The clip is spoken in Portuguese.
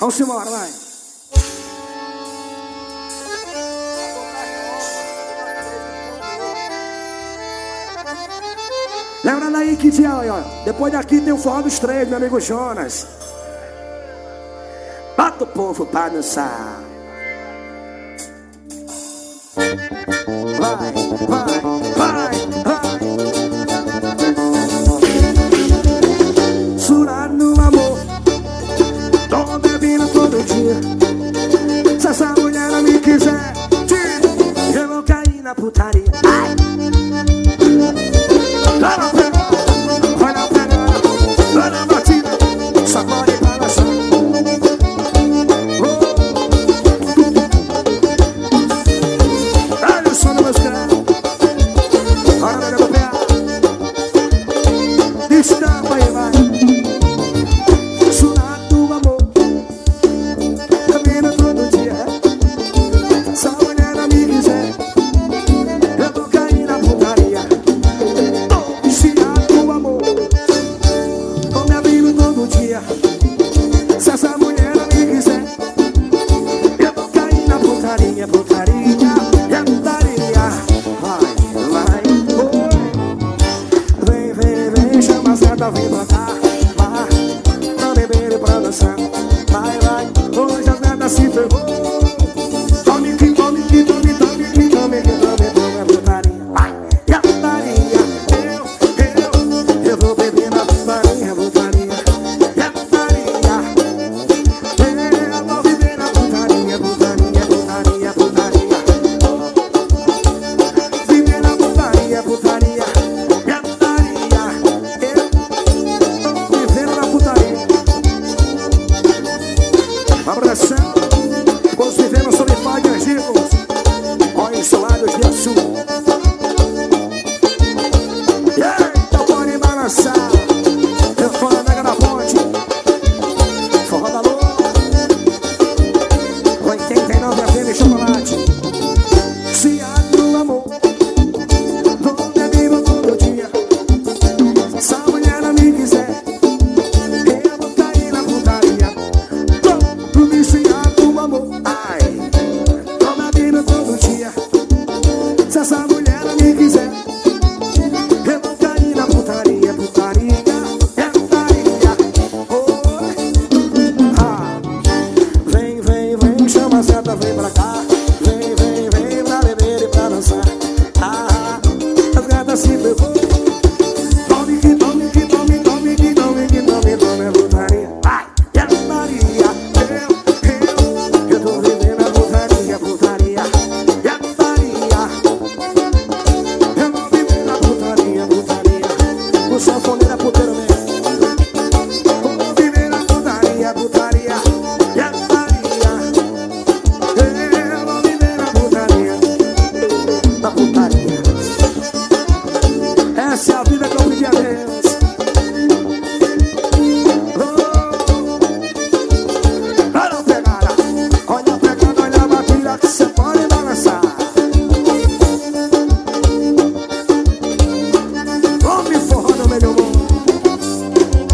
Vamos embora, vai. Lembrando aí que dia, ó, depois daqui tem o Forró dos Três, meu amigo Jonas. Bota o povo pra dançar. Vai, vai, vai, vai. Surado no amor, tô bebendo todo dia. Se essa mulher não me quiser, eu vou cair na putaria. Ai. Vai na pegada, vai na batida, só pode balançar. Olha o som do meu escravo. Bora, meu europeia. Estampa aí, vai. Surado do amor, caminho todo dia. Se a mulher não me quiser, eu vou cair na putaria. Se essa mulher não me quiser, eu vou cair na putaria, putaria, é putaria. Vai, vai, oi. Vem, vem, vem, chama a seta, vem pra cá. Vai, pra beber e pra dançar.